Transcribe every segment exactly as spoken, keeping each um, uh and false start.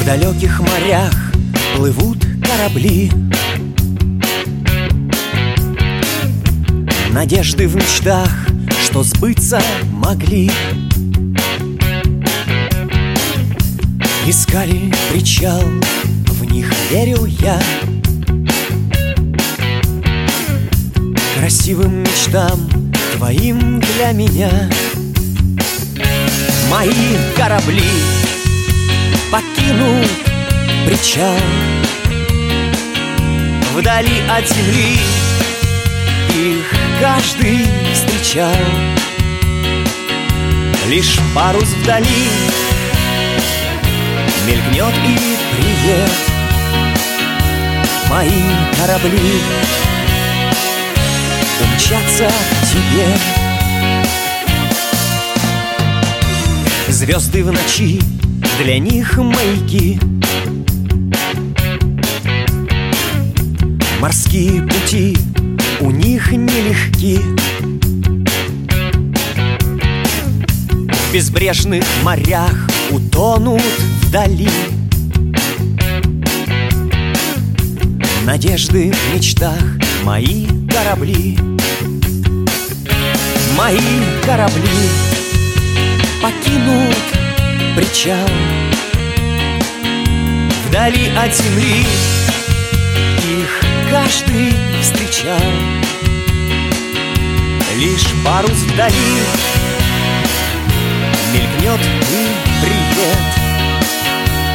В далеких морях плывут корабли, надежды в мечтах, что сбыться могли. Искали причал, в них верил я. Красивым мечтам твоим для меня. Мои корабли покинут причал, вдали от земли их каждый встречал. Лишь парус вдали мелькнет и привет. Мои корабли умчатся к тебе. Звезды в ночи, для них маяки. Морские пути у них нелегки. В безбрежных морях утонут вдали. Надежды в мечтах мои корабли. Мои корабли покинут причал, вдали от земли их каждый встречал. Лишь парус вдали мелькнет и привет.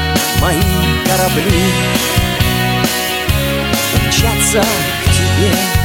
Мои корабли умчатся к тебе.